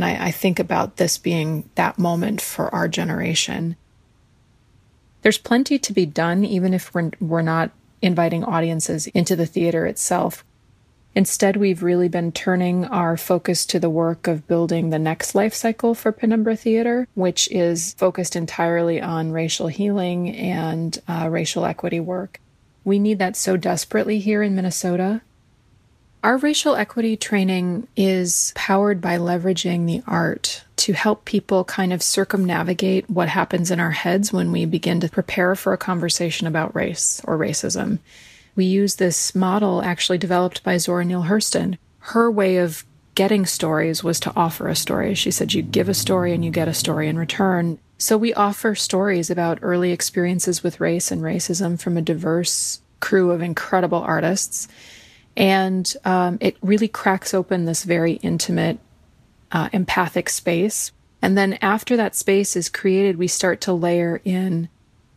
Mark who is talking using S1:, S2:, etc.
S1: And I think about this being that moment for our generation. There's plenty to be done, even if we're not inviting audiences into the theater itself. Instead, we've really been turning our focus to the work of building the next life cycle for Penumbra Theater, which is focused entirely on racial healing and racial equity work. We need that so desperately here in Minnesota. Our racial equity training is powered by leveraging the art to help people kind of circumnavigate what happens in our heads when we begin to prepare for a conversation about race or racism. We use this model actually developed by Zora Neale Hurston. Her way of getting stories was to offer a story. She said you give a story and you get a story in return. So we offer stories about early experiences with race and racism from a diverse crew of incredible artists. And it really cracks open this very intimate, empathic space. And then after that space is created, we start to layer in